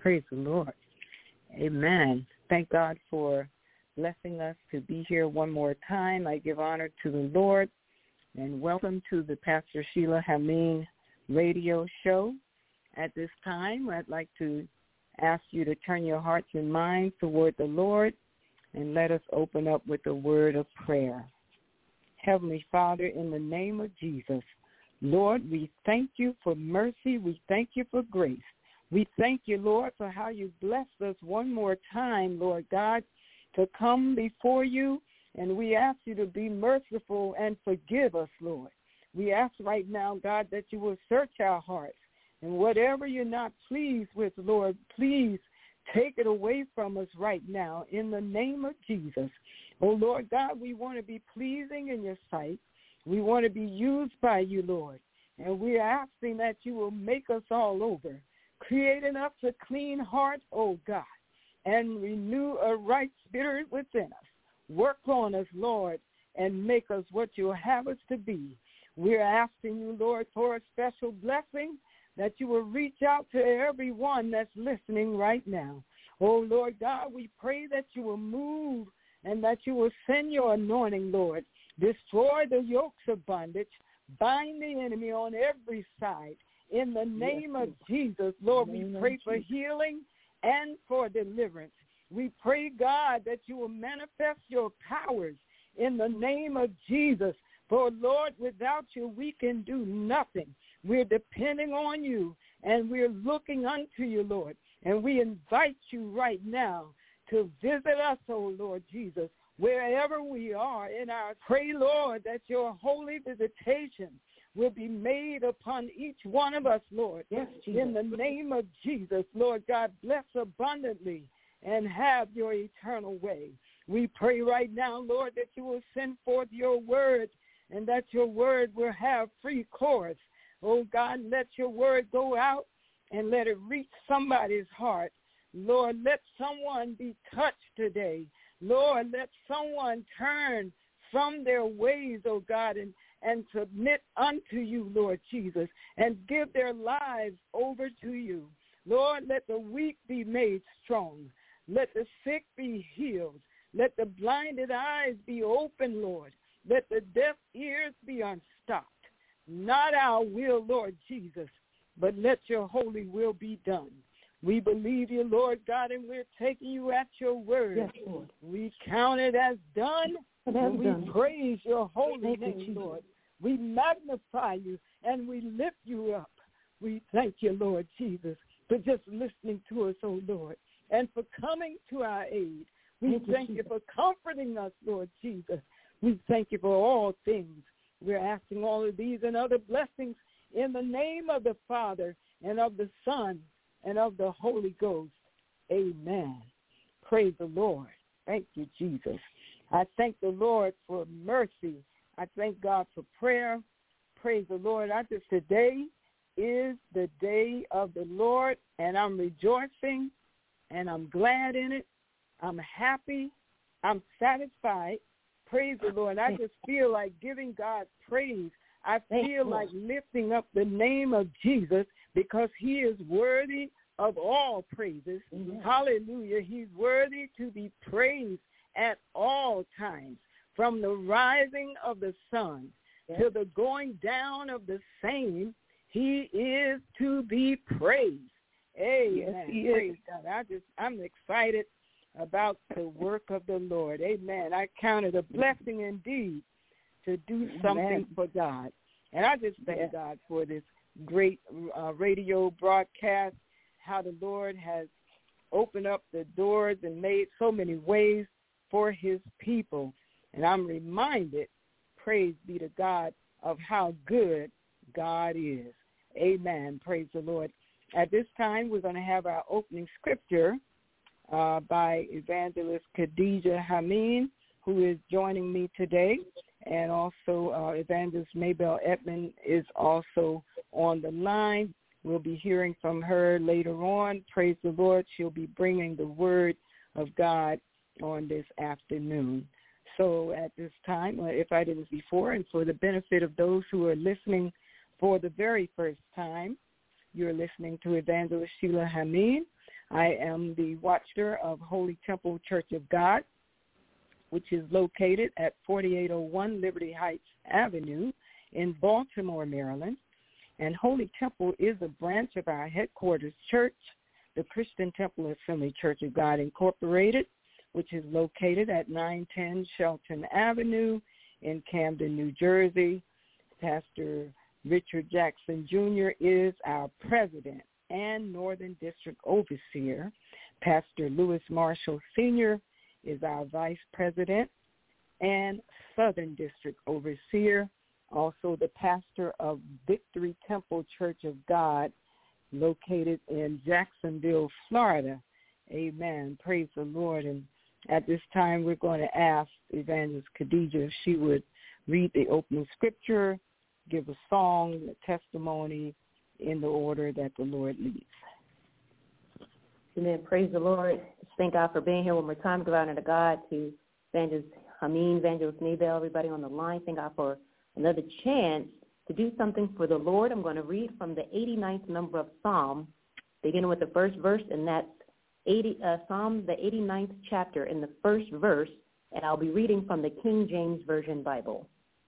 Praise the Lord. Amen. Thank God for blessing us to be here one more time. I give honor to the Lord, and welcome to the Pastor Sheila Hameen radio show. At this time, I'd like to ask you to turn your hearts and minds toward the Lord, and let us open up with a word of prayer. Heavenly Father, in the name of Jesus, Lord, we thank you for mercy. We thank you for grace. We thank you, Lord, for how you blessed us one more time, Lord God, to come before you, and we ask you to be merciful and forgive us, Lord. We ask right now, God, that you will search our hearts, and whatever you're not pleased with, Lord, please take it away from us right now in the name of Jesus. Oh, Lord God, we want to be pleasing in your sight. We want to be used by you, Lord, and we're asking that you will make us all over. Create in us a clean heart, oh God, and renew a right spirit within us. Work on us, Lord, and make us what you have us to be. We're asking you, Lord, for a special blessing, that you will reach out to everyone that's listening right now. Oh, Lord God, we pray that you will move and that you will send your anointing, Lord. Destroy the yokes of bondage. Bind the enemy on every side. In the name of Jesus, Lord, we pray for healing and for deliverance. We pray, God, that you will manifest your powers in the name of Jesus. For, Lord, without you, we can do nothing. We're depending on you, and we're looking unto you, Lord. And we invite you right now to visit us, oh Lord Jesus, wherever we are in our pray, Lord, that your holy visitation will be made upon each one of us, Lord. Yes, in the name of Jesus, Lord God, bless abundantly and have your eternal way. We pray right now, Lord, that you will send forth your word and that your word will have free course. Oh, God, let your word go out and let it reach somebody's heart. Lord, let someone be touched today. Lord, let someone turn from their ways, oh God, and submit unto you, Lord Jesus, and give their lives over to you. Lord, let the weak be made strong. Let the sick be healed. Let the blinded eyes be open, Lord. Let the deaf ears be unstopped. Not our will, Lord Jesus, but let your holy will be done. We believe you, Lord God, and we're taking you at your word. Yes, Lord. We count it as done, and we praise your holy name, Lord. We magnify you, and we lift you up. We thank you, Lord Jesus, for just listening to us, oh Lord, and for coming to our aid. We thank you for comforting us, Lord Jesus. We thank you for all things. We're asking all of these and other blessings in the name of the Father and of the Son and of the Holy Ghost. Amen. Praise the Lord. Thank you, Jesus. I thank the Lord for mercy. I thank God for prayer. Praise the Lord. Today is the day of the Lord, and I'm rejoicing, and I'm glad in it. I'm happy. I'm satisfied. Praise the Lord. I just feel like giving God praise. I feel like lifting up the name of Jesus because he is worthy of all praises. Amen. Hallelujah. He's worthy to be praised at all times, from the rising of the sun to the going down of the same. He is to be praised. Amen. Yes, praise God. I'm excited about the work of the Lord. Amen. I count it a blessing indeed to do something for God. And I just thank God for this great radio broadcast, how the Lord has opened up the doors and made so many ways for his people. And I'm reminded, praise be to God, of how good God is. Amen. Praise the Lord. At this time, we're going to have our opening scripture by Evangelist Khadijah Hameen, who is joining me today. And also Evangelist Maybell Edmond is also on the line. We'll be hearing from her later on. Praise the Lord. She'll be bringing the word of God on this afternoon. So at this time, if I did this before, and for the benefit of those who are listening for the very first time, you're listening to Evangelist Sheila Hameen, I am the watcher of Holy Temple Church of God, which is located at 4801 Liberty Heights Avenue in Baltimore, Maryland. And Holy Temple is a branch of our headquarters church, the Christian Temple Assembly Church of God Incorporated, which is located at 910 Shelton Avenue in Camden, New Jersey. Pastor Richard Jackson Jr. is our president and Northern District Overseer. Pastor Lewis Marshall Sr. is our vice president and Southern District Overseer. Also the pastor of Victory Temple Church of God, located in Jacksonville, Florida. Amen. Praise the Lord. And at this time, we're going to ask Evangelist Khadijah if she would read the opening scripture, give a song, a testimony in the order that the Lord leads. Amen. Praise the Lord. Thank God for being here one more time. Give honor to God, to Evangelist Hameen, Evangelist Maybell, everybody on the line. Thank God for another chance to do something for the Lord. I'm going to read from the 89th number of Psalm, beginning with the first verse, and that's Psalm, the 89th chapter, in the first verse, and I'll be reading from the King James Version Bible.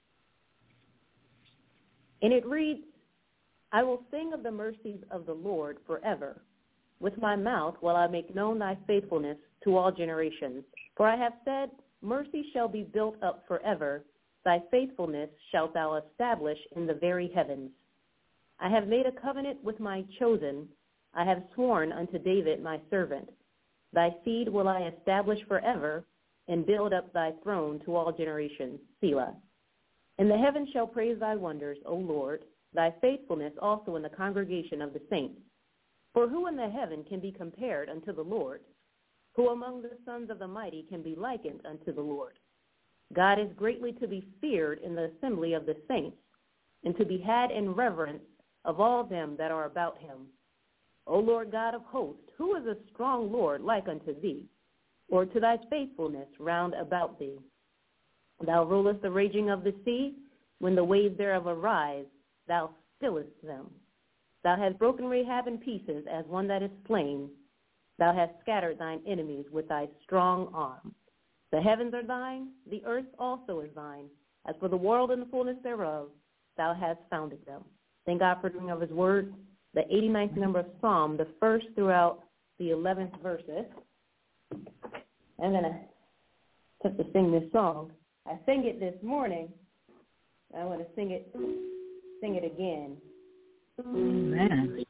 And it reads, I will sing of the mercies of the Lord forever. With my mouth will I make known thy faithfulness to all generations. For I have said, mercy shall be built up forever. Thy faithfulness shalt thou establish in the very heavens. I have made a covenant with my chosen. I have sworn unto David my servant. Thy seed will I establish forever, and build up thy throne to all generations. Selah. And the heavens shall praise thy wonders, O Lord, thy faithfulness also in the congregation of the saints. For who in the heaven can be compared unto the Lord? Who among the sons of the mighty can be likened unto the Lord? God is greatly to be feared in the assembly of the saints, and to be had in reverence of all them that are about him. O Lord God of hosts, who is a strong Lord like unto thee, or to thy faithfulness round about thee? Thou rulest the raging of the sea, when the waves thereof arise, thou stillest them. Thou hast broken Rahab in pieces as one that is slain. Thou hast scattered thine enemies with thy strong arm. The heavens are thine, the earth also is thine. As for the world and the fullness thereof, thou hast founded them. Thank God for the reading of his word. The 89th number of Psalm, the first throughout the 11th verses. I'm going to have to sing this song. I sang it this morning. I want to sing it again. Amen.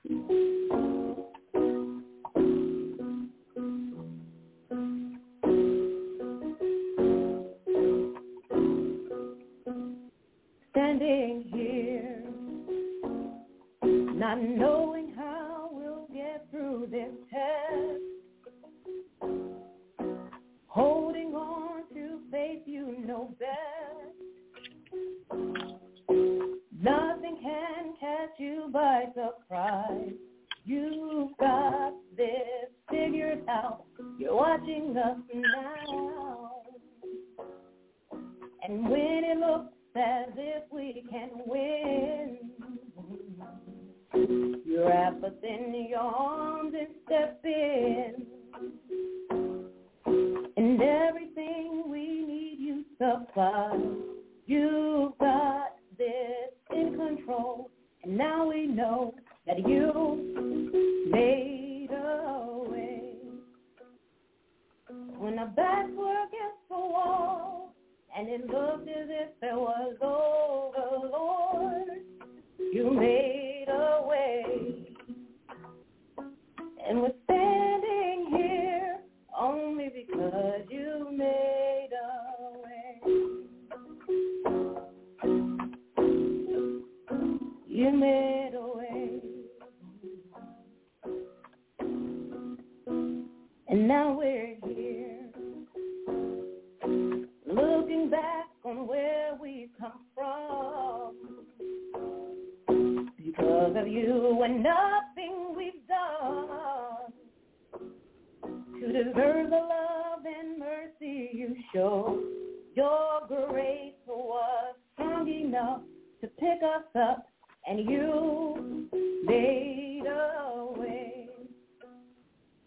Standing here, not knowing how we'll get through this test, holding on to faith you know best. Nothing can catch you by surprise. You've got this figured out. You're watching us now. And when it looks as if we can win, you wrap us in your arms and step in. And everything we need you supply. You've got this in control, and now we know that you made a way. When our backs were against the wall, and it looked as if it was over, Lord, you made a way. And we're standing here only because you made a way. You made a way. And now we're here, looking back on where we've come from. Because of you and nothing we've done to deserve the love and mercy you show. Your grace was strong enough to pick us up, and you made a way.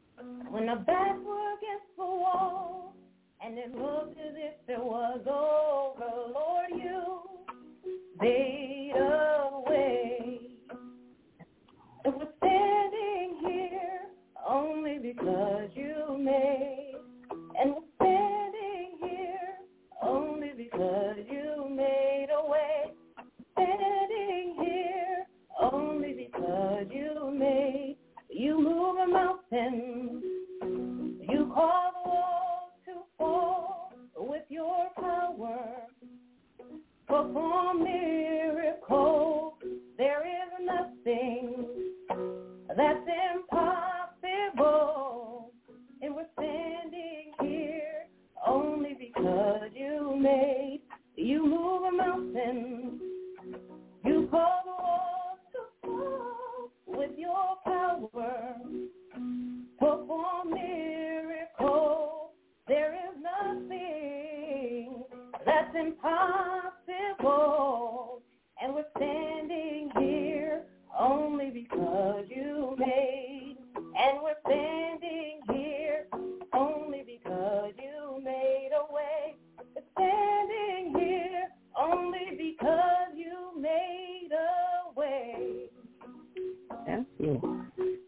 when the backs were against the wall, and it looked as if it was over, Lord, you made a way. And we're standing here only because you made. And we're standing here only because you made a way. Standing here only because you made. You move a mountain. You cause the walls to fall with your power. Perform miracles. There is nothing that's impossible. And we're standing here only because you made. You move a mountain. You cause the walls to fall with your power. Perform miracles. There is nothing that's impossible. And we're standing here only because you made. And we're standing here only because you made a way. We're standing here only because you made a way. Yes, Lord.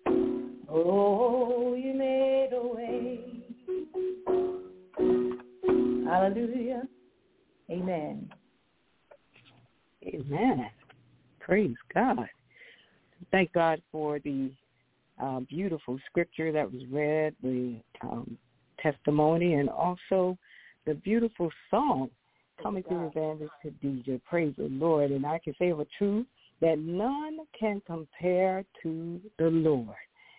Oh, you made a way. Hallelujah. Amen. Amen. Praise God. Thank God for the beautiful scripture that was read, the testimony, and also the beautiful song coming through Evangelist Khadijah. Praise the Lord. And I can say with truth that none can compare to the Lord.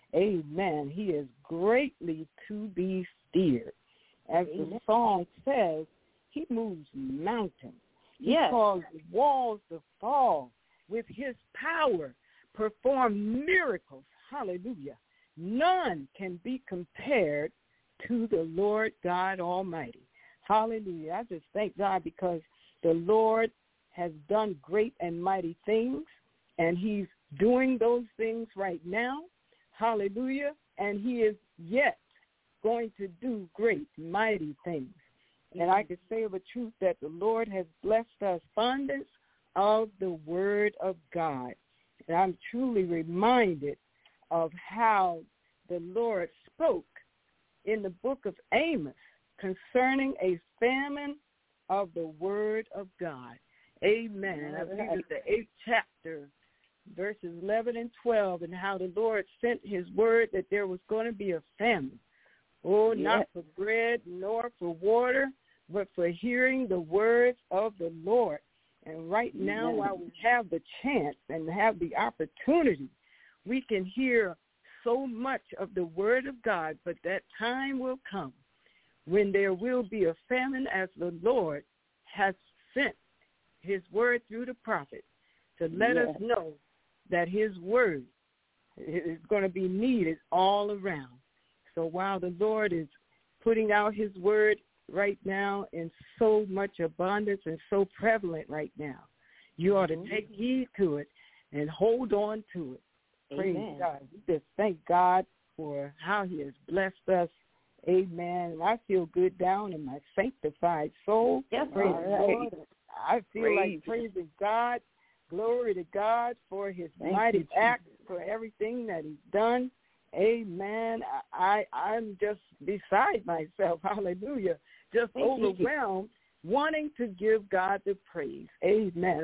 Amen. He is greatly to be feared. As the song says, he moves mountains. He caused walls to fall with his power, perform miracles. Hallelujah. None can be compared to the Lord God Almighty. Hallelujah. I just thank God because the Lord has done great and mighty things, and he's doing those things right now. Hallelujah. And he is yet going to do great, mighty things. And I can say of a truth that the Lord has blessed us abundance of the word of God. And I'm truly reminded of how the Lord spoke in the book of Amos concerning a famine of the word of God. Amen. I believe it's the 8th chapter, verses 11 and 12, and how the Lord sent his word that there was going to be a famine. Oh, not for bread nor for water, but for hearing the words of the Lord. And right now, while we have the chance and have the opportunity, we can hear so much of the word of God, but that time will come when there will be a famine, as the Lord has sent his word through the prophet to let us know that his word is going to be needed all around. So while the Lord is putting out his word right now in so much abundance and so prevalent right now, you ought to take heed to it and hold on to it. Praise God. We just thank God for how he has blessed us. Amen. And I feel good down in my sanctified soul. Yes, praise God. I feel like praising God. Glory to God for his mighty acts, for everything that he's done. Amen. I'm just beside myself. Hallelujah. Just overwhelmed, wanting to give God the praise. Amen.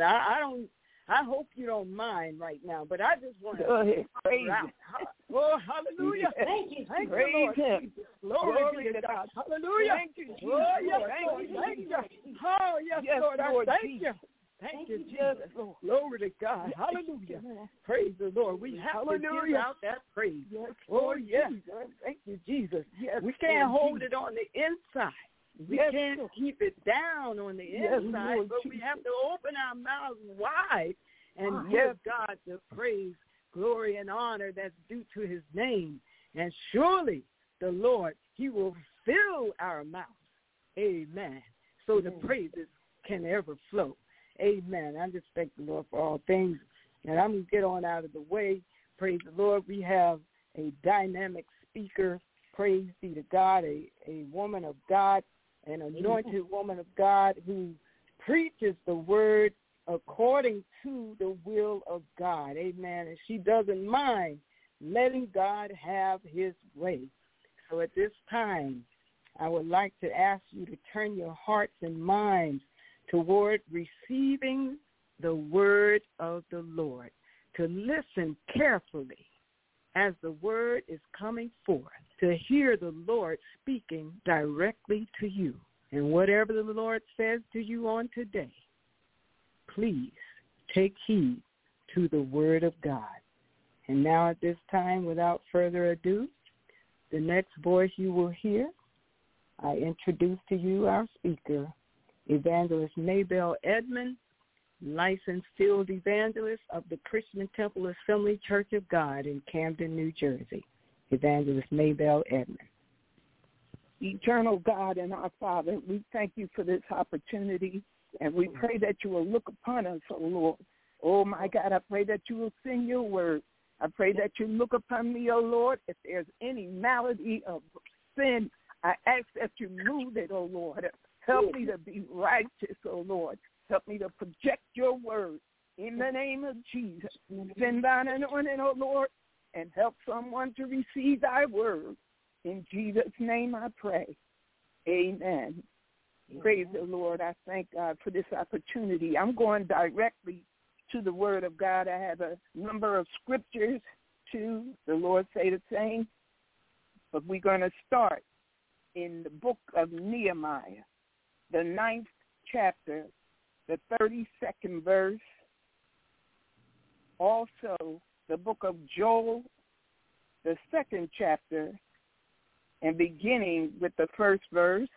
I hope you don't mind right now, but I just want to go ahead. Praise him. Oh, hallelujah. Thank you. Thank praise you, Lord. him. Glory to God. Hallelujah. Thank you, Jesus. Oh, yes, Lord. Lord. Thank you. Oh, yes, Lord. I thank you. Thank you, Jesus. Glory to God. Hallelujah. Praise the Lord. We have to give out that praise. Oh, yes. Thank you, Jesus. We can't hold it on the inside. We can't keep it down on the inside, but we have to open our mouths wide and give God the praise, glory, and honor that's due to his name. And surely the Lord, he will fill our mouths. Amen. So the praises can ever flow. Amen. I just thank the Lord for all things. And I'm going to get on out of the way. Praise the Lord. We have a dynamic speaker praise be to God, a woman of God, an anointed woman of God who preaches the word according to the will of God. Amen. And she doesn't mind letting God have his way. So at this time, I would like to ask you to turn your hearts and minds toward receiving the word of the Lord, to listen carefully as the word is coming forth, to hear the Lord speaking directly to you. And whatever the Lord says to you on today, please take heed to the word of God. And now at this time, without further ado, the next voice you will hear, I introduce to you our speaker, Evangelist Maybelle Edmond, licensed field evangelist of the Christian Temple Assembly Church of God in Camden, New Jersey. Evangelist Maybelle Edmond. Eternal God and our Father, we thank you for this opportunity, and we pray that you will look upon us, O Lord. Oh, my God, I pray that you will send your word. I pray that you look upon me, O Lord. If there's any malady of sin, I ask that you move it, O Lord. Help me to be righteous, O Lord. Help me to project your word in the name of Jesus. Send thine anointing, O Lord, and help someone to receive thy word. In Jesus' name I pray. Amen. Praise the Lord. I thank God for this opportunity. I'm going directly to the word of God. I have a number of scriptures to the Lord say the same, but we're going to start in the book of Nehemiah, the 9th chapter, the 32nd verse. Also, the book of Joel, the 2nd chapter, and beginning with the 1st verse.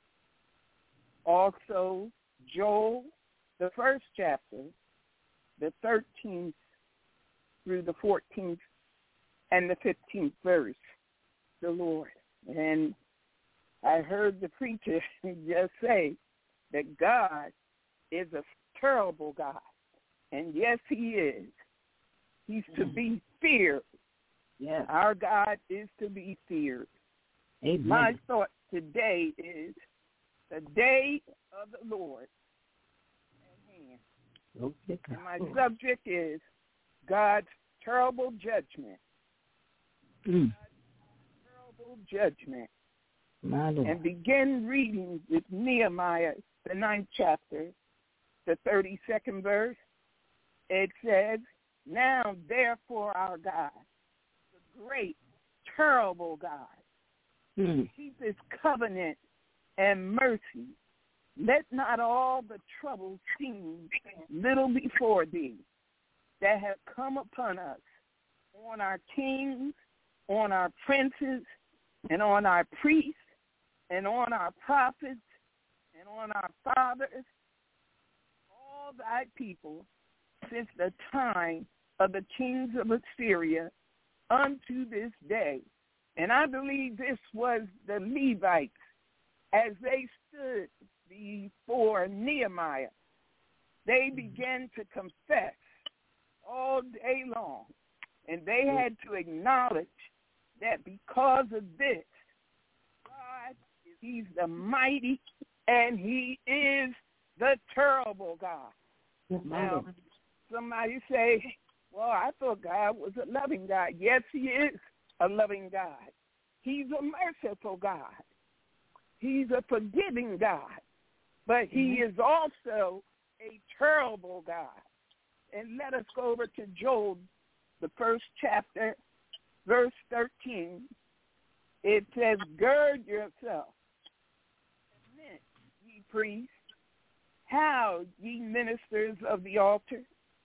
Also, Joel, the 1st chapter, the 13th through the 14th and the 15th verse, the Lord. And I heard the preacher just say that God is a terrible God. And yes, he is. He's to be feared. Yes. Our God is to be feared. Amen. My thought today is the day of the Lord at hand. Okay. And my subject is God's terrible judgment. God's terrible judgment. My Lord. And begin reading with Nehemiah, the 9th chapter, the 32nd verse. It says, now therefore our God, the great, terrible God, keep his covenant and mercy. Let not all the troubles seem little before thee that have come upon us, on our kings, on our princes, and on our priests, and on our prophets, and on our fathers, all thy people, since the time of the kings of Assyria unto this day. And I believe this was the Levites as they stood before Nehemiah. They began to confess all day long, and they had to acknowledge that because of this, God, he's the mighty, and he is the terrible God. Now, somebody say, well, I thought God was a loving God. Yes, he is a loving God. He's a merciful God. He's a forgiving God. But he is also a terrible God. And let us go over to Job, the 1st chapter, verse 13. It says, gird yourself, admit, ye priests, how ye ministers of the altar,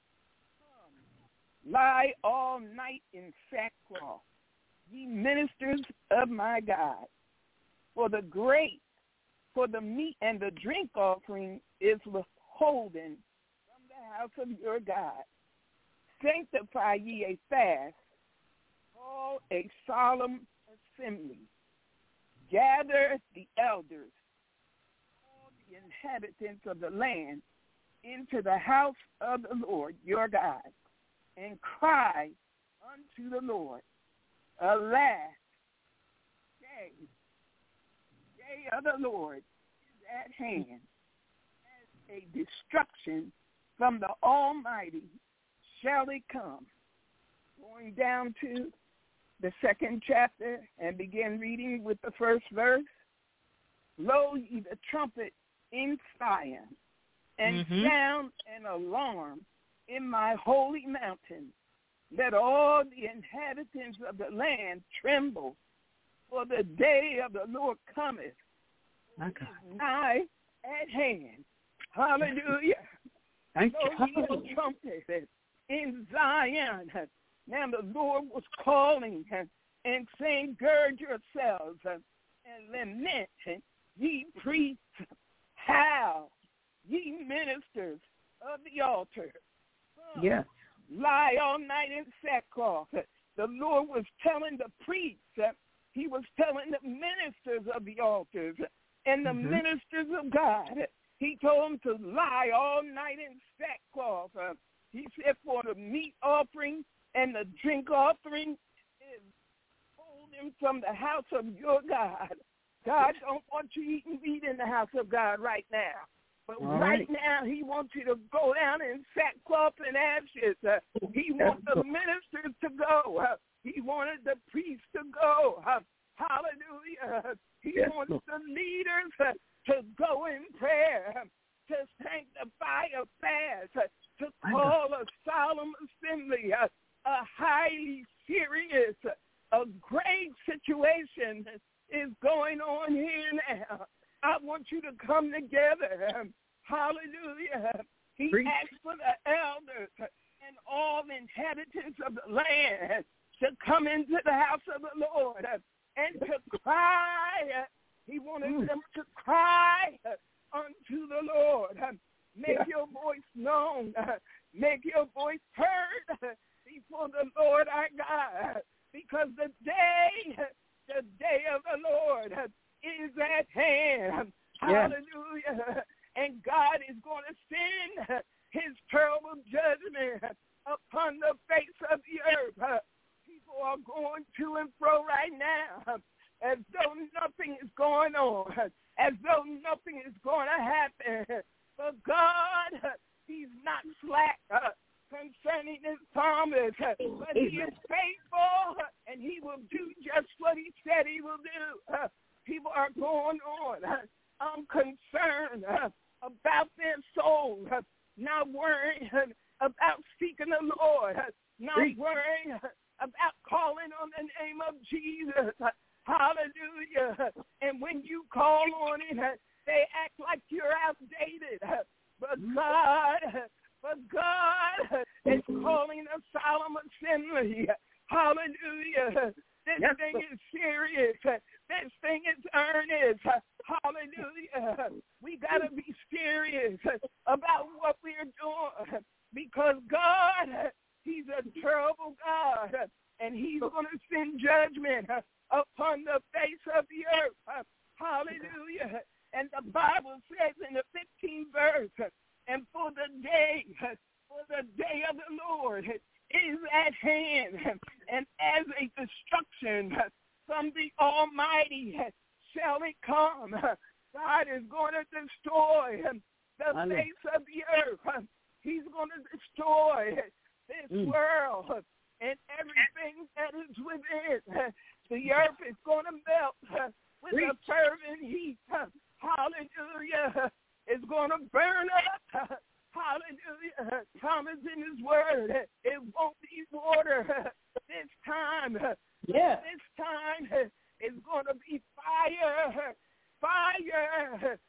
come, lie all night in sackcloth, ye ministers of my God. For the meat and the drink offering is withholden from the house of your God. Sanctify ye a fast, call a solemn assembly. Gather the elders, all the inhabitants of the land, into the house of the Lord your God, and cry unto the Lord. Alas, day of the Lord is at hand, as a destruction from the Almighty shall it come. Going down to the second chapter and begin reading with the first verse. Blow ye the trumpet in Zion, and sound an alarm in my holy mountain. Let all the inhabitants of the land tremble, for the day of the Lord cometh, nigh at hand. Hallelujah. Blow ye the trumpet in Zion. Now the Lord was calling and saying, gird yourselves and lament, ye priests, howl, ye ministers of the altar. Yes. Lie all night in sackcloth. The Lord was telling the priests, he was telling the ministers of the altars and the ministers of God. He told them to lie all night in sackcloth. He said for the meat offering and the drink offering is holding from the house of your God. God don't want you eating meat in the house of God right now. But right now, he wants you to go down in sackcloth and ashes. He wants the ministers to go. He wanted the priests to go. Hallelujah. He wants the leaders to go in prayer, to sanctify a fast, to call a solemn assembly, a highly serious, a great situation is going on here now. I want you to come together. Hallelujah. He asked for the elders and all inhabitants of the land to come into the house of the Lord and to cry. He wanted them to cry unto the Lord. Make your voice known. Make your voice heard before the Lord our God. Because the day of the Lord is at hand. Hallelujah. And God is going to send his terrible judgment upon the face of the earth. People are going to and fro right now as though nothing is going on, as though nothing is going to happen. But God, he's not slack concerning his promise, but he is faithful, and he will do just what he said he will do. People are going on. I'm concerned about their souls, not worrying about seeking the Lord, not worrying about calling on the name of Jesus. Hallelujah. And when you call on it, they act like you're outdated. But God is calling a solemn assembly. Hallelujah. This thing is serious. This thing is earnest. Hallelujah. We got to be serious about what we're doing because God, he's a terrible God, and he's going to send judgment upon the face of the earth. Hallelujah. And the Bible says in the 15th verse, and for the day of the Lord is at hand, and as a destruction from the Almighty shall it come. God is going to destroy the face of the earth. He's going to destroy this world and everything that is within. The earth is going to melt with a fervent heat. Hallelujah. It's going to burn up. Hallelujah. Thomas in his word, it won't be water this time. This time it's going to be fire. Fire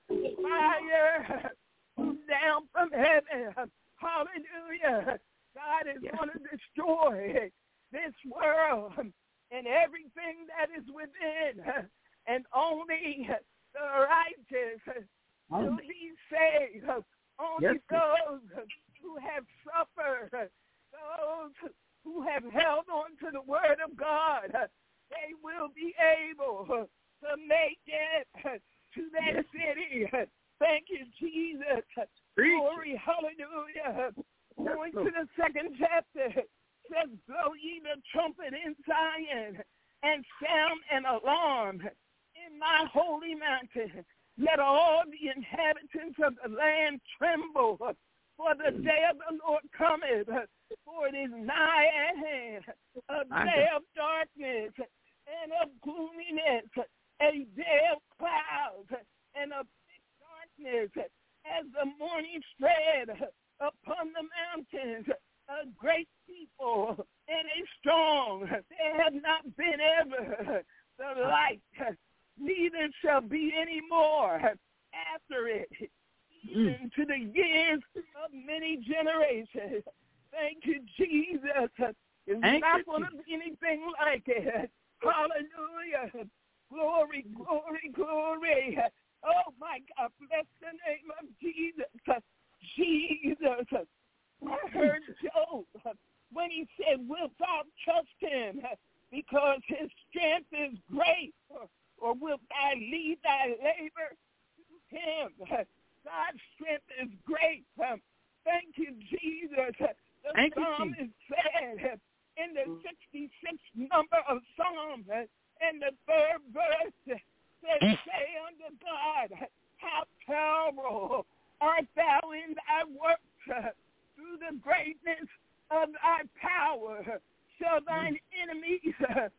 down from heaven. Hallelujah. God is going to destroy this world and everything that is within. And only the righteous will be saved. Only those who have suffered, those who have held on to the word of God, they will be able to make it to that city. Thank you, Jesus. Glory, hallelujah. Going to the second chapter, says, blow ye the trumpet in Zion and sound an alarm the inhabitants of the land tremble, for the day of the Lord cometh, for it is nigh at hand, a day of darkness and of gloominess, a day of clouds and of thick darkness, as the morning spread upon the mountains, a great people and a strong. There have not been ever the like, neither shall be any more after it, even to the years of many generations. Thank you, Jesus. It's not going to be anything like it. Hallelujah. Glory, glory, glory. Oh, my God, bless the name of Jesus. Jesus. I heard Job when he said, wilt thou trust him because his strength is great, or wilt thou lead thy labor to him? God's strength is great. Thank you, Jesus. The psalmist said in the 66th number of Psalms, and the third verse says, say unto God, how terrible art thou in thy works. Through the greatness of thy power shall thine enemies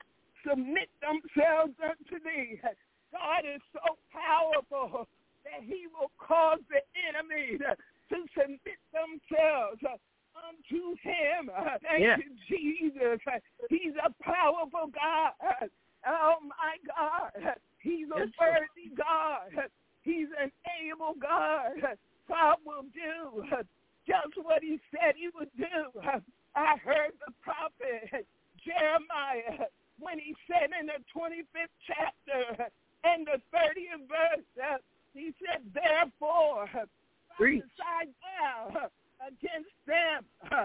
submit themselves unto thee. God is so powerful that he will cause the enemy to submit themselves unto him. Thank you, Jesus. He's a powerful God. Oh, my God. He's a worthy God. He's an able God. God will do just what he said he would do. I heard the prophet Jeremiah when he said in the 25th chapter and the 30th verse, he said, therefore, prophesy thou against them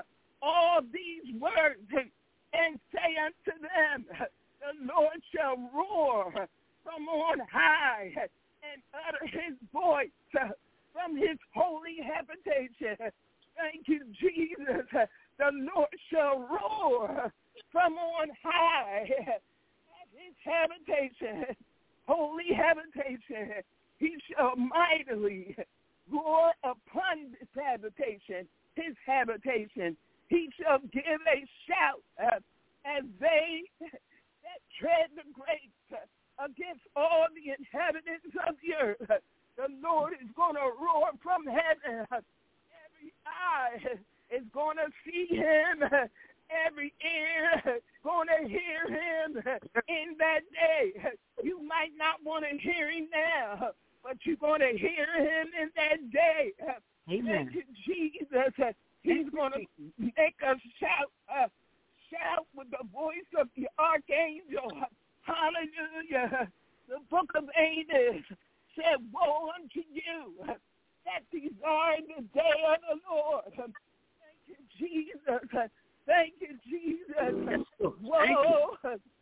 all these words and say unto them, the Lord shall roar from on high and utter his voice from his holy habitation. Thank you, Jesus. The Lord shall roar from on high at his habitation, holy habitation. He shall mightily roar upon this habitation, his habitation. He shall give a shout as they that tread the grapes against all the inhabitants of the earth. The Lord is going to roar from heaven. Every eye is going to see him. Every ear going to hear him in that day. You might not want to hear him now, but you're going to hear him in that day. Amen. Thank you, Jesus. He's going to make us shout with the voice of the archangel. Hallelujah. The book of Amos said, woe unto you that desire the day of the Lord. Thank you, Jesus. Thank you, Jesus. Woe,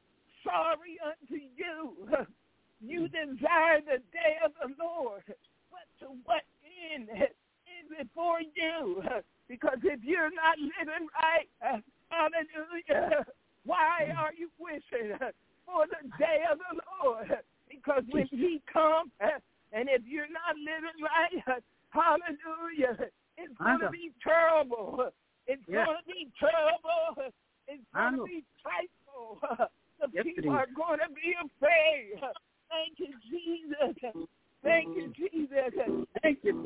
sorry unto you. You desire the day of the Lord. But to what end is it for you? Because if you're not living right, hallelujah, why are you wishing for the day of the Lord? Because when he comes, and if you're not living right, hallelujah, it's going to be terrible. It's going to be terrible. It's going to be frightful. The people are going to be afraid. Thank you, Jesus. Thank you, Jesus. Thank you.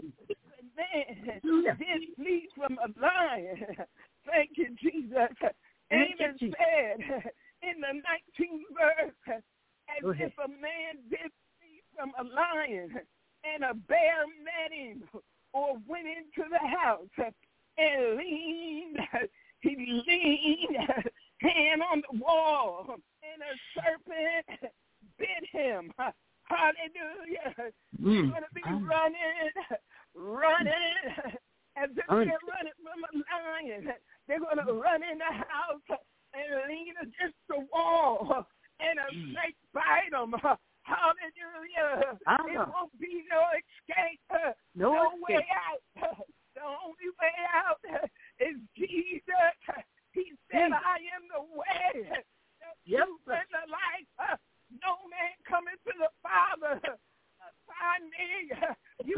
Man, this flees from a lion. Thank you, Jesus. Amos said in the 19th verse, as if a man did flee from a lion and a bear met him or went into the house and he leaned hand on the wall and a serpent bit him. Hallelujah. He's going to be running as if they're running from a lion. They're going to run in the house and lean against the wall and a snake bite them. Hallelujah. It won't be no escape, no way out. The only way out is Jesus. He said, I am the way, the truth, and the life. No man coming to the Father by me. You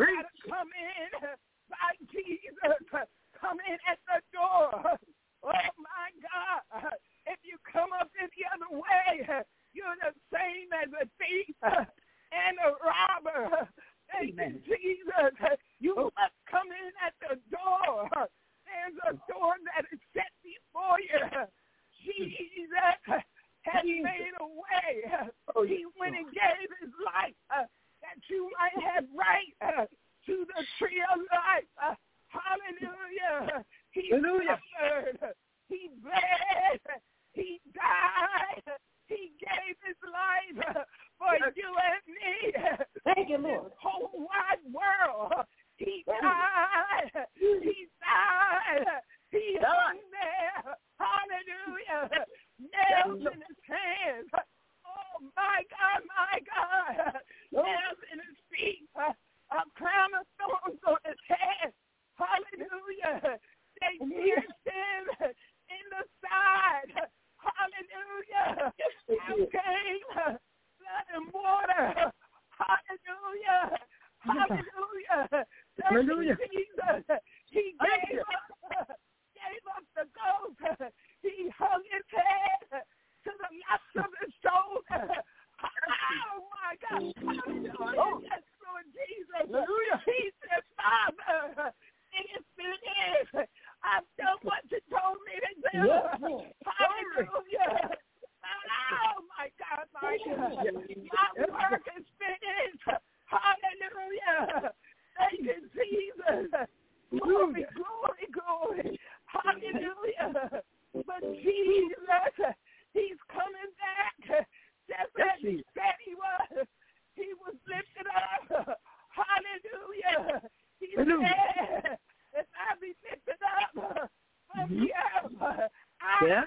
Jesus, you must come in at the door. There's a door that is set before you. Jesus has made a way. He went and gave his life that you might have right to the tree of life. Hallelujah. He suffered. He bled. He died. He gave his life for you and me. Thank you, Lord. This whole wide world. He died. He died. He hung there. Hallelujah. Nails in his hands. Oh, my God, my God. Nails in his feet. A crown of thorns on his head. Hallelujah. They pierced him in the side. Hallelujah. Out came blood and water. Hallelujah. Hallelujah. Hallelujah. Jesus. He gave up the ghost. He hung his head to the left of his shoulder. Oh, my God. Hallelujah. Yes, Lord Jesus. Hallelujah. He said, Father, it is finished. I've done what you told me to do. Hallelujah. Oh, my God, my God. My work is finished. Hallelujah. Thank you, Jesus. Glory, glory, glory. Hallelujah. But Jesus, he's coming back just as he said he was. He was lifted up. Hallelujah. He said, if I be lifted up from the earth, I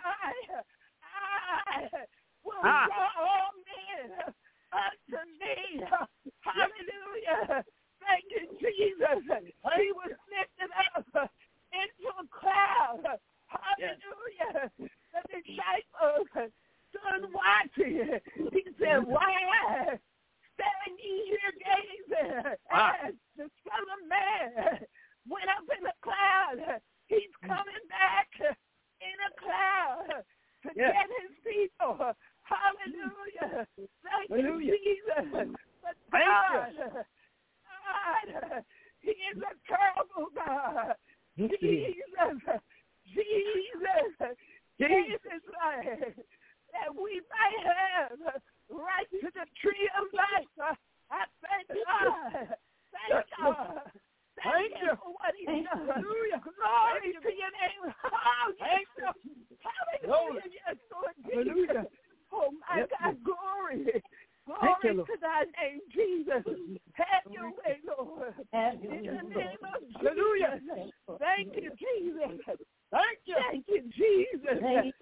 will draw all men unto me. Hallelujah. Thank you, Jesus. He was lifted up into a cloud. Hallelujah. The disciples stood watching. He said, why stand ye here gazing as the Son of Man went up in a cloud? He's coming back in a cloud to get his people. Hallelujah. Thank you, Jesus. But God, he is a terrible God. Jesus gave his life that we might have right to the tree of life. I thank God. Thank God. Thank you for what he's done. Hallelujah. Glory to your name. Hallelujah. Yes, Lord Jesus. Oh, my God. Glory. Glory to thy name, Jesus. Have your way, Lord. In the name of Jesus. Hallelujah. Thank you, Jesus. Thank you, Jesus.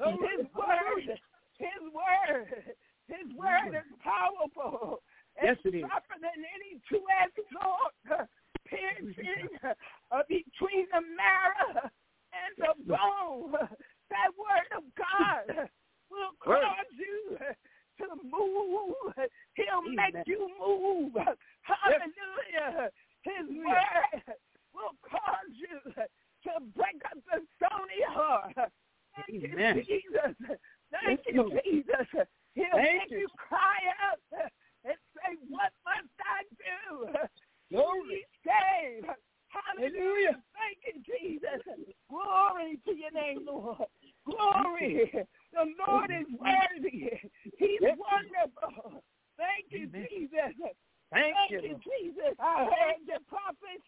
His word is powerful. Yes, it is. Sharper than any two-edged sword, piercing between the marrow and the bone. That word of God will cause you to move. He'll make you move. Hallelujah. His word will cause you to break up the stony heart. Thank you, Jesus. Thank you, Jesus. He'll make you cry out and say, what must I do to be saved? Hallelujah. Thank you, Jesus. Glory to your name, Lord. Glory. The Lord is worthy. He's wonderful. Thank you, Jesus. Thank you, Jesus. I heard the prophet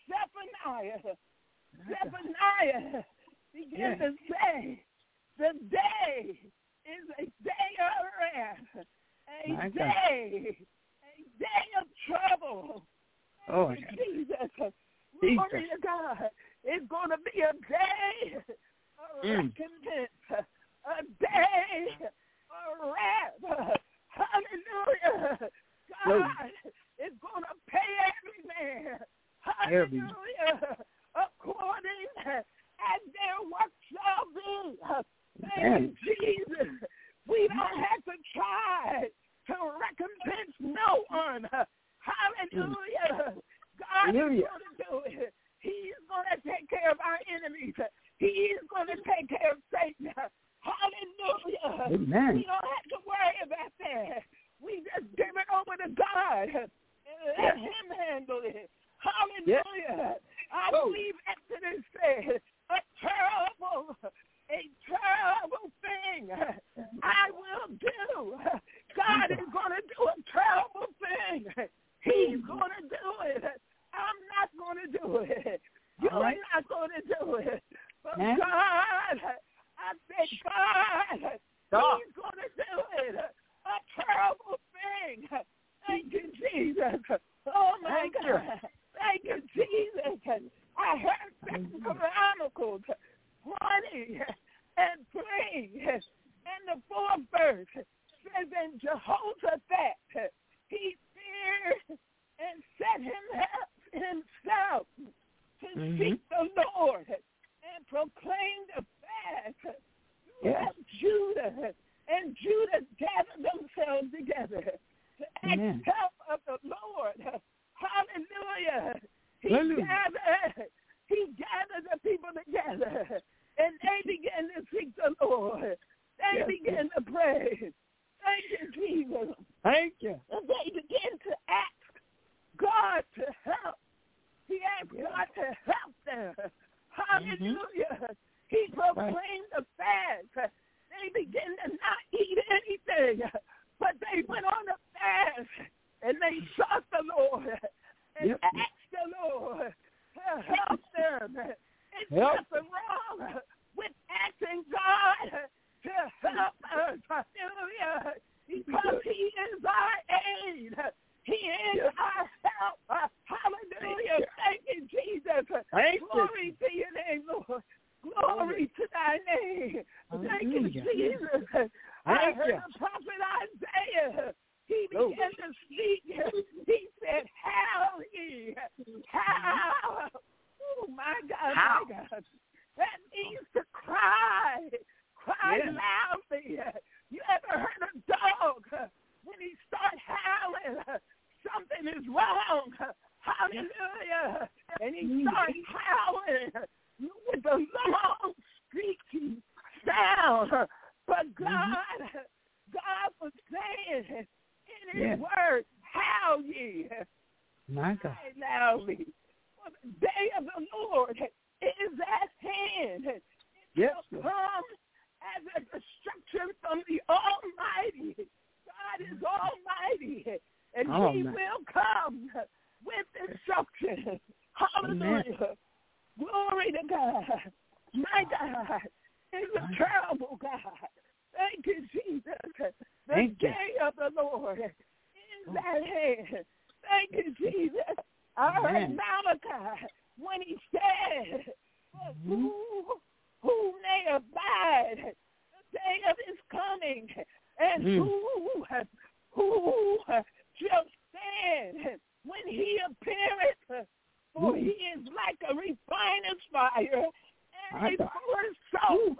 Zephaniah begin to say, the day is a day of wrath, a day of trouble. Thank you, Jesus. Glory to God. It's going to be a day of recompense, a day of wrath. Hallelujah. God is going to pay every man. Hallelujah. According as their work shall be. Thank you, Jesus. We don't have to try to recompense no one. Hallelujah. God is going to do it. He's going to take care of our enemies. He is going to take care of Satan. Hallelujah. Amen. We don't have to worry about that. We just give it over to God and let him handle it. Hallelujah. I believe Exodus said, a terrible thing I will do. God is going to do a terrible thing. He's going to do it. I'm not going to do it. You're not going to do it. But God, I said, God, He's going to do it. A terrible thing. Thank you, Jesus. Oh, my God. Thank you, Jesus. I heard 2 Chronicles 20 and 3. And the 4th verse says, and Jehoshaphat, he feared and set himself to seek the Lord and proclaim the fast throughout Judah. And Judah gathered themselves together to ask help of the Lord. Hallelujah. He gathered the people together, and they began to seek the Lord. They began to pray. Thank you, Jesus. Thank you. And they began to ask God to help. He asked God to help them. Hallelujah. He proclaimed the fast. They began to not eat anything, but they went on a fast, and they sought the Lord and asked the Lord to help them. It's nothing wrong with asking God to help us. Hallelujah. Because He is our aid. He is our help. Hallelujah. Thank you, Jesus. Glory to your name, Lord. Glory to thy name. Thank you, Jesus. I heard the prophet Isaiah. He began to speak. He said, how ye? How? Oh, my God, my God. That means to cry. Cry loudly. You ever heard a dog when he starts howling? Something is wrong. Hallelujah. And he starts howling with a long, squeaky sound. But God was saying in His word, howl ye. My God. Loudly. For the day of the Lord is at hand. It will come as a destruction from the Almighty. God is Almighty, and He will come with destruction. Hallelujah. Glory to God. My God is a terrible God. Thank you, Jesus. The day of the Lord is at hand. Thank you, Jesus. I heard Malachi when he said, who may abide the day of His coming, and who shall stand when He appeareth? For He is like a refiner's fire, and a fuller's soap.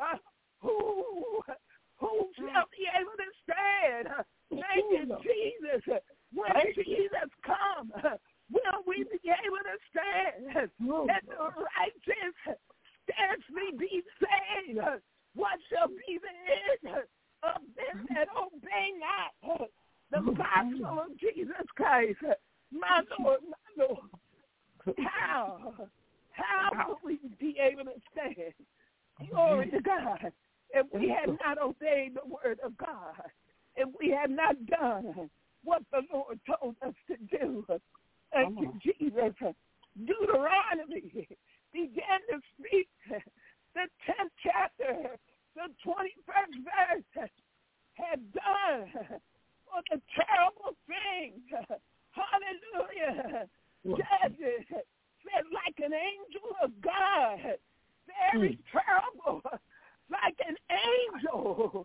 Who shall be able to stand? Thank you, Jesus. When Jesus comes, will we be able to stand? And the righteous scarcely be saved. What shall be the end of them that obey not the gospel of Jesus Christ? My Lord, my Lord. How will we be able to stand? Glory to God. If we have not obeyed the word of God, if we have not done what the Lord told us to do, thank you, Jesus. Deuteronomy began to speak the 10th chapter, the 21st verse, had done for the terrible things. Hallelujah. Judges said, like an angel of God, very terrible, like an angel.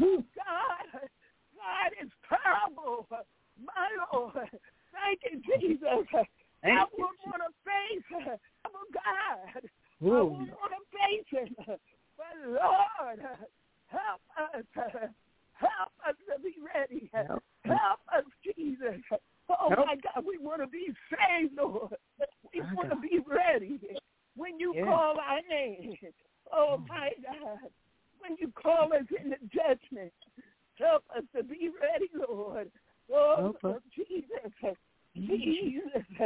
God is terrible. My Lord, thank you, Jesus. I wouldn't want to face God. I wouldn't want to face Him. But Lord, help us. Help us to be ready. Help us, Jesus. Oh, my God, we want to be saved, Lord. We want to be ready when you call our name. Oh, my God, when you call us into judgment, help us to be ready, Lord. Oh, Jesus, Jesus,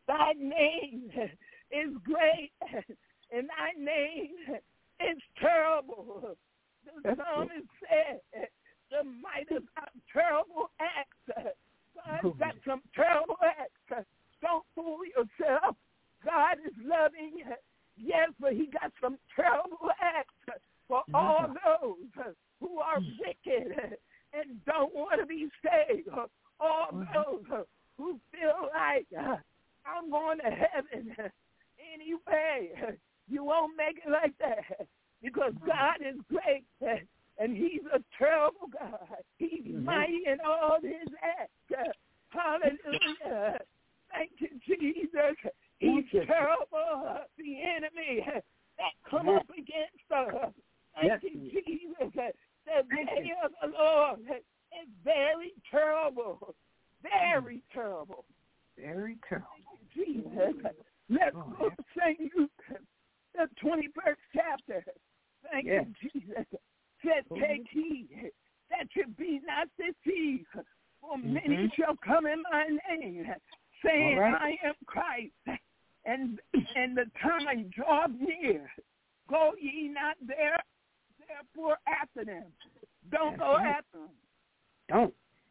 Thy name is great, and thy name is terrible. The psalmist said, the might of our terrible acts. God's got some terrible acts. Don't fool yourself. God is loving, yes, but he got some terrible acts for all those who are wicked and don't want to be saved. All those who feel like, I'm going to heaven anyway. You won't make it like that because God is great and he's a terrible God. He's mighty in all his acts. Hallelujah. Thank you, Jesus. He's terrible. The enemy that come up against us. Thank you, Jesus. The day of the Lord is very terrible. Very terrible. Very terrible. Thank you, Jesus. Let's go to St. Luke, the 21st chapter. Thank you, Jesus. Said, take heed that you be not deceived, for many shall come in my name, saying, I am Christ, and the time draweth near. Go ye not therefore after them. Don't go after them. Don't.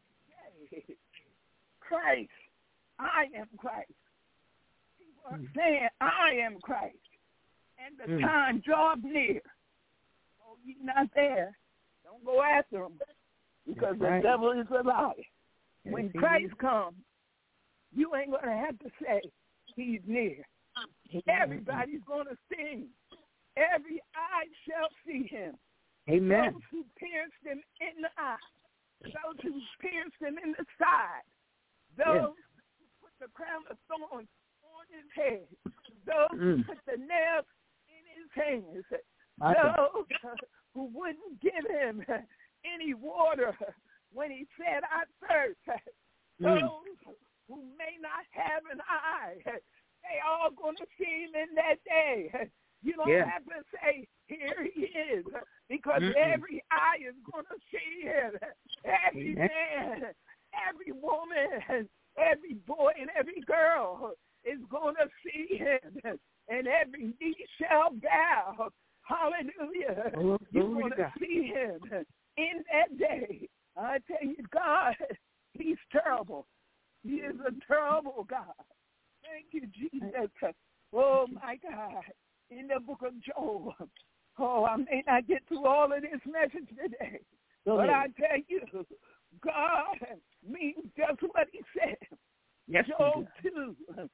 Christ, I am Christ. People are saying, I am Christ, and the time draweth near. Go ye not there. Don't go after them, because the devil is a liar. When Christ comes, you ain't going to have to say he's near. Everybody's going to sing. Every eye shall see him. Amen. Those who pierced him in the eye. Those who pierced him in the side. Those who put the crown of thorns on his head. Those who put the nails in his hands. Those who wouldn't give him any water when he said, I thirst. Those who may not have an eye, they all going to see him in that day. You don't have to say, here he is, because every eye is going to see him. Every man, every woman, every boy, and every girl is going to see him, and every knee shall bow. Hallelujah. You're going to see him in that day. I tell you, God, he's terrible. He is a terrible God. Thank you, Jesus. Oh, my God. In the book of Job, I may not get through all of this message today, but I tell you, God means just what he said. Job 2:7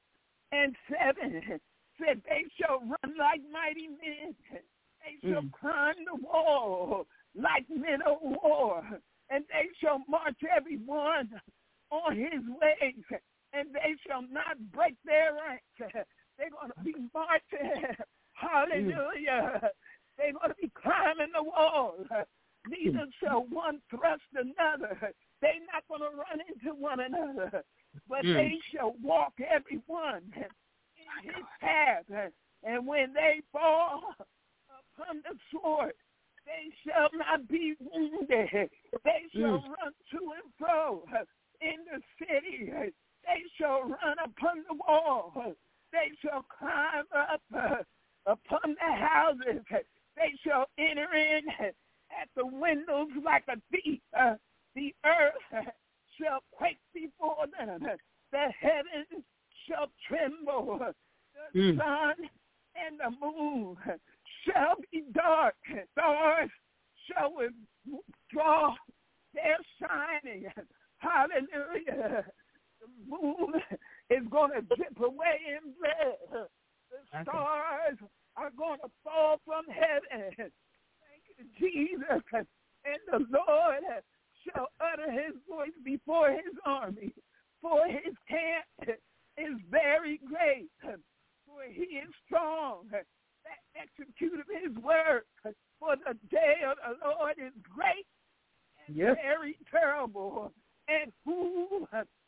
said, they shall run like mighty men. They shall climb the wall like men of war. And they shall march every one on his ways. And they shall not break their ranks. They're going to be marching. Hallelujah. They're going to be climbing the walls. Neither shall one thrust another. They're not going to run into one another. But they shall walk every one in his path. And when they fall upon the sword, they shall not be wounded. They shall run to and fro in the city. They shall run upon the wall. They shall climb up upon the houses. They shall enter in at the windows like a thief. The earth shall quake before them. The heavens shall tremble. The sun and the moon shall be dark. Stars shall withdraw their shining. Hallelujah. The moon is going to drip away in blood. The stars are going to fall from heaven. Thank you, Jesus. And the Lord shall utter his voice before his army. For his camp is very great. For he is strong that executed his word. For the day of the Lord is great and very terrible. And who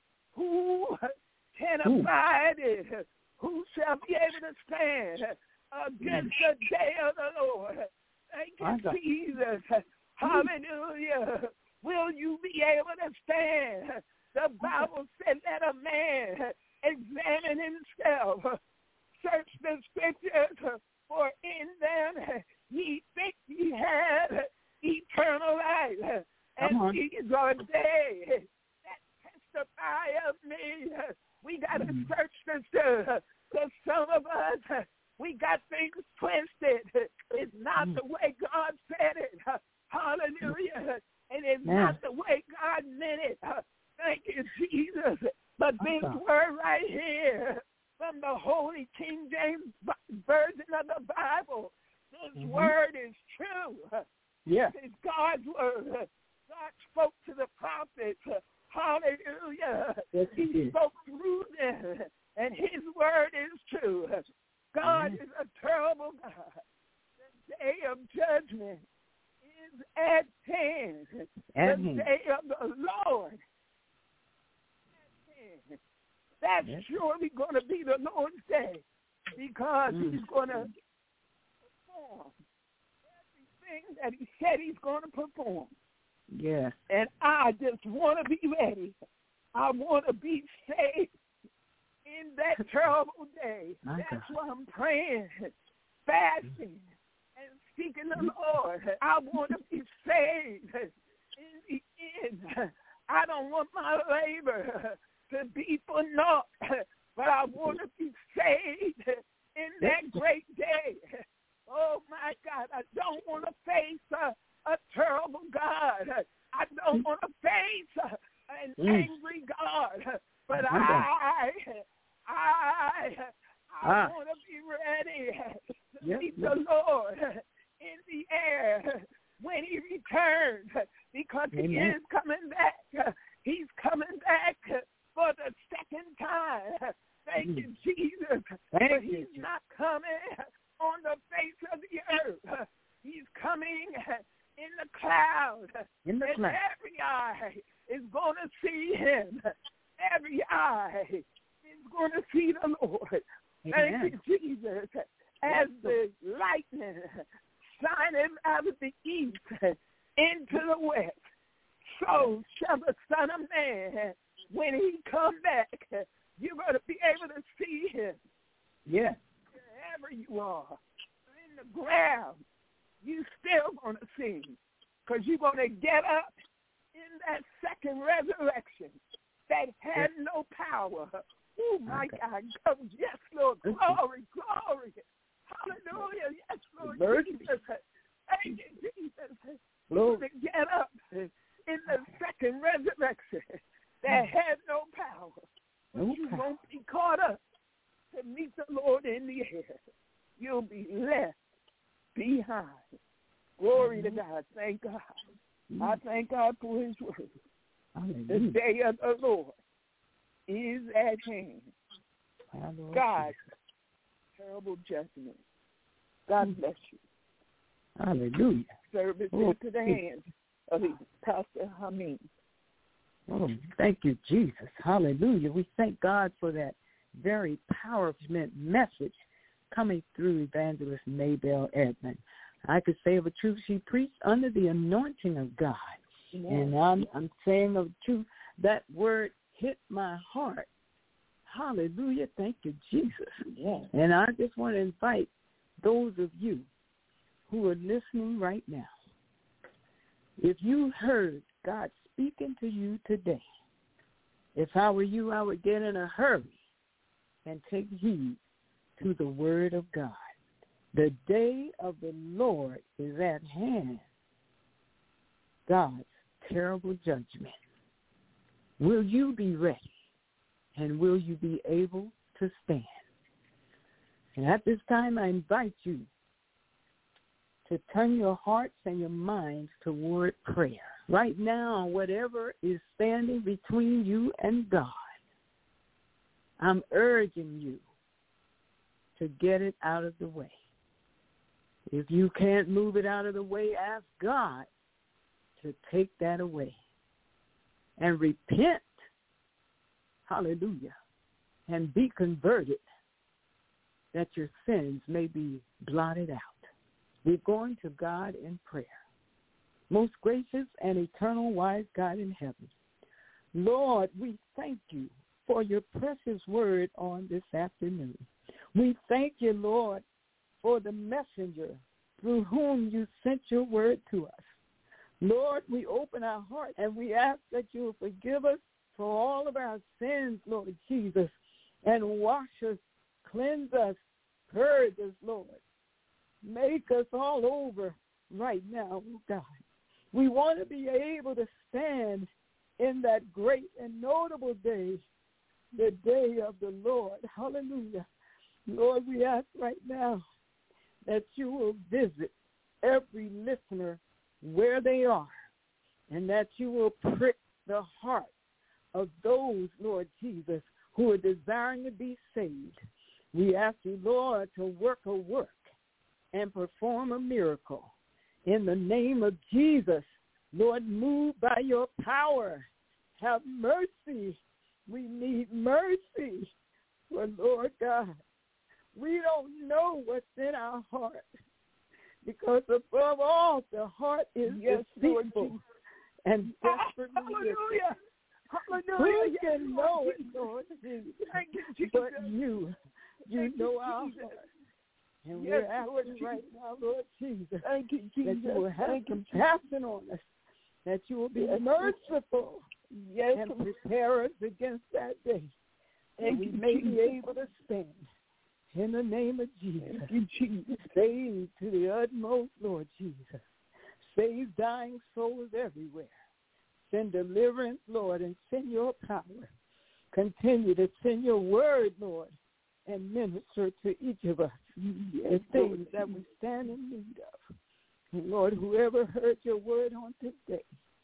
can abide it? Who shall be able to stand against the day of the Lord? Thank you, Jesus. Hallelujah. Will you be able to stand? The Bible said that a man examine himself, search the scriptures, for in them ye think ye have eternal life. And these are they that testify of me. We got to search the scriptures, because some of us, we got things twisted. It's not the way God said it. Hallelujah. And it's not the way God meant it. Thank you, Jesus. But this word right here from the Holy King James Version of the Bible, this word is true. Yeah. It's God's word. God spoke to the prophets. Hallelujah. Yes, he spoke through them, and his word is true. God is a terrible God. The day of judgment is at hand. The day of the Lord is at hand. That's surely going to be the Lord's day, because he's going to perform everything that he said he's going to perform. Yes. And I just want to be ready. I want to be saved in that terrible day. That's why I'm praying, fasting, and seeking the Lord. I want to be saved in the end. I don't want my labor to be for naught, but I want to be saved in that great day. Oh, my God, I don't want to face a terrible God. I don't want to face an angry God, but I want to be ready to meet the Lord in the air when he returns, because he is coming back. He's coming back for the second time. Thank you, Jesus. But he's not coming on the face of the earth. He's coming in the clouds. And every eye is going to see him. Every eye is going to see the Lord. Thank you, Jesus. As the lightning shining out of the east into the west, so shall the Son of Man, when he come back, you're going to be able to see him. Yes. Wherever you are, in the ground, you still going to see him, because you're going to get up in that second resurrection that had no power. Oh, my God. Oh, yes, Lord. Glory, glory. Hallelujah. Yes, Lord Jesus. Thank you, Jesus. You're going to get up in the second resurrection that had no power. But you won't be caught up to meet the Lord in the air. You'll be left behind. Glory to God. Thank God. I thank God for his word. The day of the Lord is at hand. God's terrible judgment. God bless you. Hallelujah. Service into the hands of Pastor Hameen. Oh, thank you, Jesus. Hallelujah. We thank God for that very powerful message coming through Evangelist Maybelle Edmond. I could say of a truth, she preached under the anointing of God. Yes. And I'm saying of truth, that word hit my heart. Hallelujah. Thank you, Jesus. Yes. And I just want to invite those of you who are listening right now, if you heard God speaking to you today, if I were you, I would get in a hurry and take heed to the word of God. The day of the Lord is at hand. God's terrible judgment. Will you be ready? And will you be able to stand? And at this time, I invite you to turn your hearts and your minds toward prayer. Right now, whatever is standing between you and God, I'm urging you to get it out of the way. If you can't move it out of the way, ask God to take that away. And repent, hallelujah, and be converted that your sins may be blotted out. We're going to God in prayer. Most gracious and eternal wise God in heaven, Lord, we thank you for your precious word on this afternoon. We thank you, Lord, for the messenger through whom you sent your word to us. Lord, we open our hearts and we ask that you will forgive us for all of our sins, Lord Jesus, and wash us, cleanse us, purge us, Lord. Make us all over right now, oh God. We want to be able to stand in that great and notable day, the day of the Lord. Hallelujah. Lord, we ask right now that you will visit every listener where they are, and that you will prick the heart of those, Lord Jesus, who are desiring to be saved. We ask you, Lord, to work a work and perform a miracle. In the name of Jesus, Lord, move by your power. Have mercy. We need mercy. For, Lord God, we don't know what's in our heart, because above all, the heart is deceitful and desperately Hallelujah. Hallelujah. Who can know it, Lord Jesus? Thank you, Jesus. But you know our heart. And we're asking right now, Lord Jesus, thank you, Jesus, that you will have compassion on us, that you will be merciful, and prepare us against that day, and we may be able to stand. In the name of Jesus, save to the utmost, Lord Jesus. Save dying souls everywhere. Send deliverance, Lord, and send your power. Continue to send your word, Lord, and minister to each of us the things that we stand in need of. And Lord, whoever heard your word on today,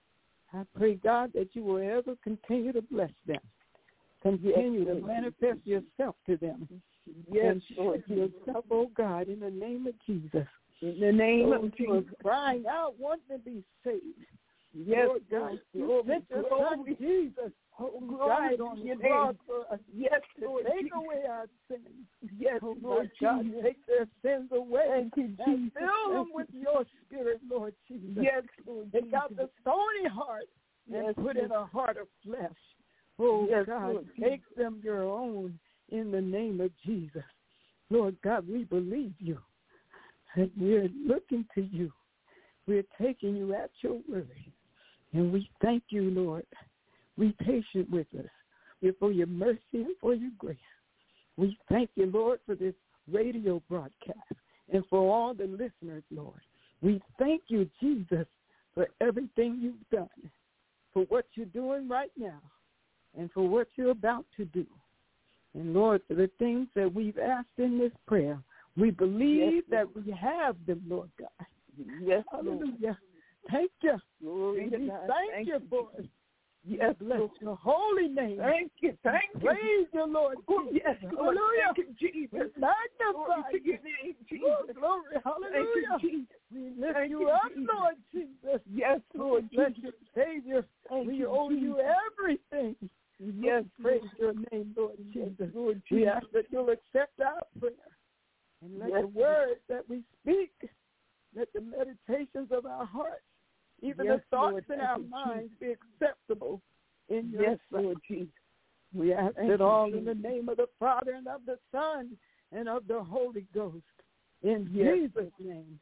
I pray, God, that you will ever continue to bless them. Continue to manifest yourself to them. Yes, Lord, yourself, oh God, in the name of Jesus. In the name of Jesus. Crying out, wanting to be saved. Yes, Lord God, you sent your son Jesus, who died on the cross for us. Yes, Lord, take away our sins. Yes, oh Lord God, take their sins away and fill them with your spirit, Lord Jesus. Yes, Lord. Take out the stony heart and put in a heart of flesh. Oh God, Lord, take them your own in the name of Jesus. Lord God, we believe you. And we're looking to you. We're taking you at your word. And we thank you, Lord. Be patient with us. We're for your mercy and for your grace. We thank you, Lord, for this radio broadcast and for all the listeners, Lord. We thank you, Jesus, for everything you've done, for what you're doing right now, and for what you're about to do. And, Lord, for the things that we've asked in this prayer, we believe that we have them, Lord God. Yes, hallelujah. Thank you. Glory to God. Thank you for it. Yes, bless your holy name. Thank you. Thank you. Praise you, Lord. Yes, hallelujah. Thank you, Jesus. Magnify your name, Jesus. Glory, hallelujah. We lift you up, Lord Jesus. Yes, Lord. Bless your Savior. We owe you everything. Yes, praise your name, Lord Jesus. We ask that you'll accept our prayer. And let the words that we speak, let the meditations of our hearts, even the thoughts in our minds be acceptable in your sight. Lord Jesus. We ask it all in the name of the Father and of the Son and of the Holy Ghost. In Jesus' name,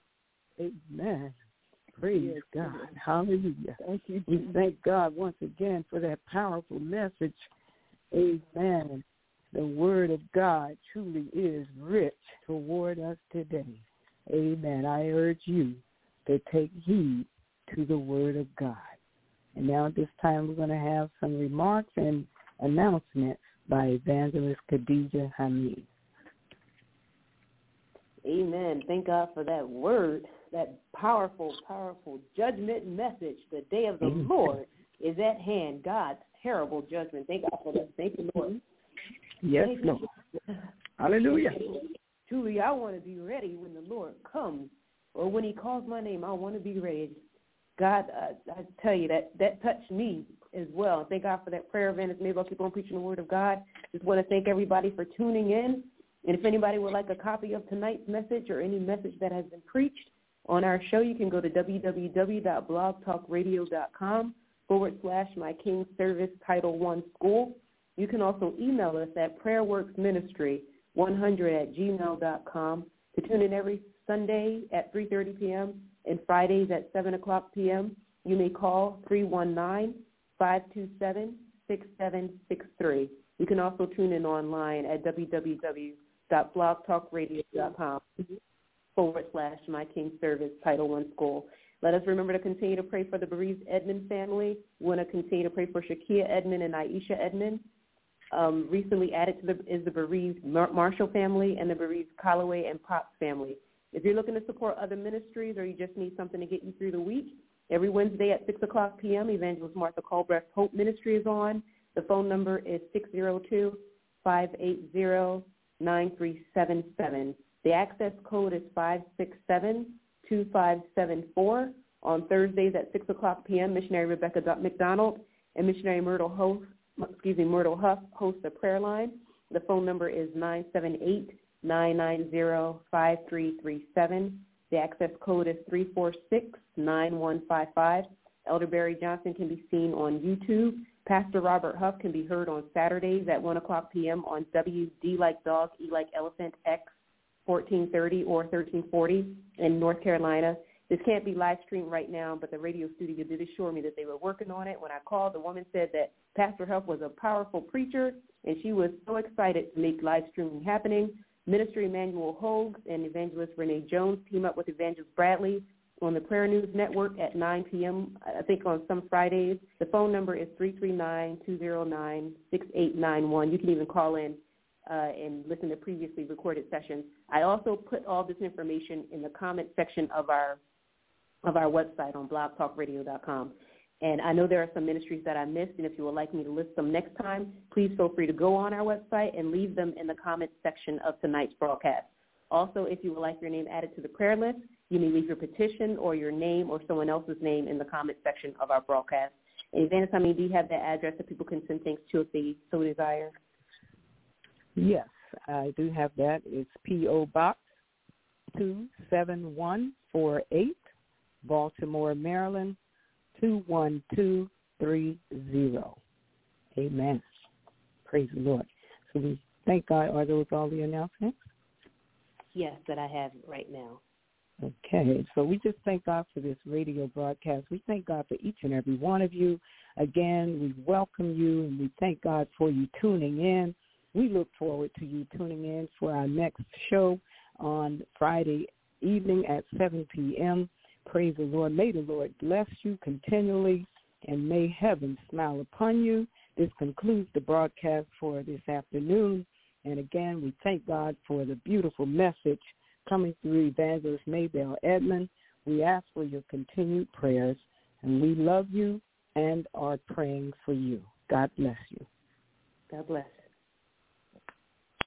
amen. Praise God. Hallelujah. Thank you. We thank God once again for that powerful message. Amen. The word of God truly is rich toward us today. Amen. I urge you to take heed to the word of God. And now at this time we're going to have some remarks and announcements by Evangelist Khadijah Hamid. Amen. Thank God for that word, that powerful, powerful judgment message. The day of the Lord is at hand. God's terrible judgment. Thank God for that. Thank you, Lord. Yes, Lord. Hallelujah. Truly, I want to be ready when the Lord comes, or when he calls my name, I want to be ready. God, I tell you, that touched me as well. Thank God for that prayer event. Maybe I'll keep on preaching the word of God. Just want to thank everybody for tuning in. And if anybody would like a copy of tonight's message or any message that has been preached on our show, you can go to www.blogtalkradio.com /My King's Service Title I School. You can also email us at prayerworksministry100@gmail.com to tune in every Sunday at 3:30 p.m. and Fridays at 7 o'clock p.m. You may call 319-527-6763. You can also tune in online at www.blogtalkradio.com/My King Service Title I School. Let us remember to continue to pray for the bereaved Edmond family. We want to continue to pray for Shakia Edmond and Aisha Edmond. Recently added is the bereaved Marshall family and the bereaved Calloway and Potts family. If you're looking to support other ministries or you just need something to get you through the week, every Wednesday at 6 o'clock p.m., Evangelist Martha Colbrecht Hope Ministry is on. The phone number is 602-580-9377. The access code is 567-2574. On Thursdays at 6 o'clock p.m., Missionary Rebecca McDonald and Missionary Myrtle Huff host a prayer line. The phone number is 978-990-5337. The access code is 346-9155. Elder Barry Johnson can be seen on YouTube. Pastor Robert Huff can be heard on Saturdays at 1 o'clock p.m. on WD like Dog, E like Elephant, X 1430 or 1340 in North Carolina. This can't be live streamed right now, but the radio studio did assure me that they were working on it. When I called, the woman said that Pastor Huff was a powerful preacher, and she was so excited to make live streaming happening. Minister Emmanuel Hogues and Evangelist Renee Jones team up with Evangelist Bradley on the Prayer News Network at 9 p.m., I think on some Fridays. The phone number is 339-209-6891. You can even call in and listen to previously recorded sessions. I also put all this information in the comment section of our website on blogtalkradio.com. And I know there are some ministries that I missed, and if you would like me to list them next time, please feel free to go on our website and leave them in the comments section of tonight's broadcast. Also, if you would like your name added to the prayer list, you may leave your petition or your name or someone else's name in the comment section of our broadcast. And Evangelist, do you have that address that people can send things to if they so desire? Yes, I do have that. It's P.O. Box 27148, Baltimore, Maryland, 21230. Amen. Praise the Lord. So we thank God. Are those all the announcements? Yes, that I have right now. Okay, so we just thank God for this radio broadcast. We thank God for each and every one of you. Again, we welcome you, and we thank God for you tuning in. We look forward to you tuning in for our next show on Friday evening at 7 p.m. Praise the Lord. May the Lord bless you continually, and may heaven smile upon you. This concludes the broadcast for this afternoon. And again, we thank God for the beautiful message coming through Evangelist Maybelle Edmond. We ask for your continued prayers, and we love you and are praying for you. God bless you. God bless.